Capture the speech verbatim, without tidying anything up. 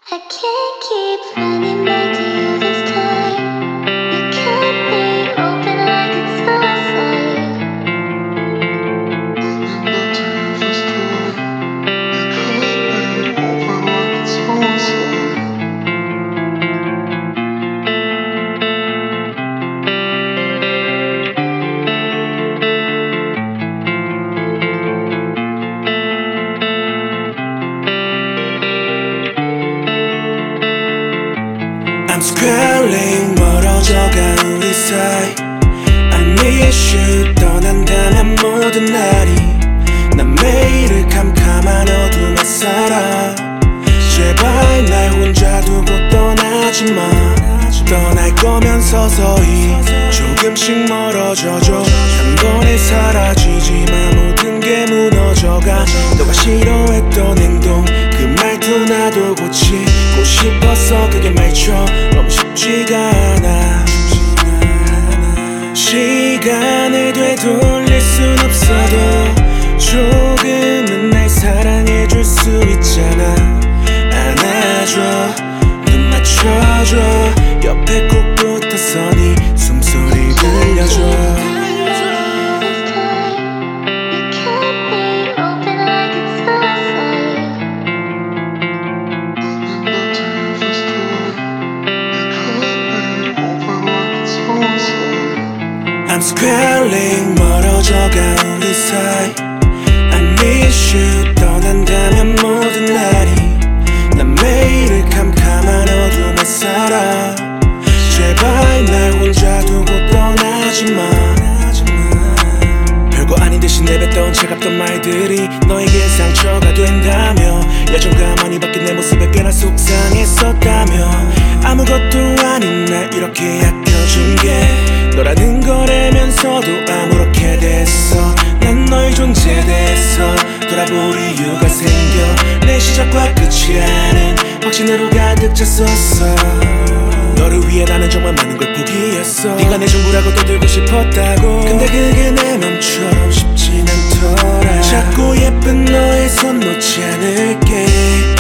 I can't keep finding my deal this time. You cut me open like it's suicide. My deal this time. You cut me open like it's suicide. I'm scrolling 멀어져가 우리 사이 I miss you 떠난다면 모든 날이 난 매일을 캄캄한 어둠에 살아 제발 날 혼자 두고 떠나지마 떠날 거면 서서히 조금씩 멀어져줘 한 번에 사라지지마 모든 게 무너져가 너가 싫어했던 행동 그 말도 나도 고치고 싶었어 그게 말처럼 쉽지가 않아 시간을 되돌릴 순 없어도 조금은 날 사랑해줄 수 있잖아 안아줘 눈 맞춰줘 옆에 꼭 붙어서 네 숨소리 들려줘 I'm scrolling 멀어져가 우리 사이 I miss you 떠난다면 모든 날이 난 매일을 캄캄한 어둠에 살아 제발 날 혼자 두고 떠나지마 별거 아닌 듯이 내뱉던 차갑던 말들이 너에게 상처가 된다며 예전 가만히 바뀐 내 모습에 꽤나 속상했었다며 아무것도 아닌 날 이렇게 아껴준 게 너라는 걸 알면서도 아무렇게 됐어 난 너의 존재에 대해서 돌아볼 이유가 생겨 내 시작과 끝이 아닌 확신으로 가득 찼었어 너를 위해 나는 정말 많은 걸 포기했어 네가 내 전부라고 떠들고 싶었다고 근데 그게 내 맘처럼 쉽진 않더라 자꾸 예쁜 너의 손 놓지 않을게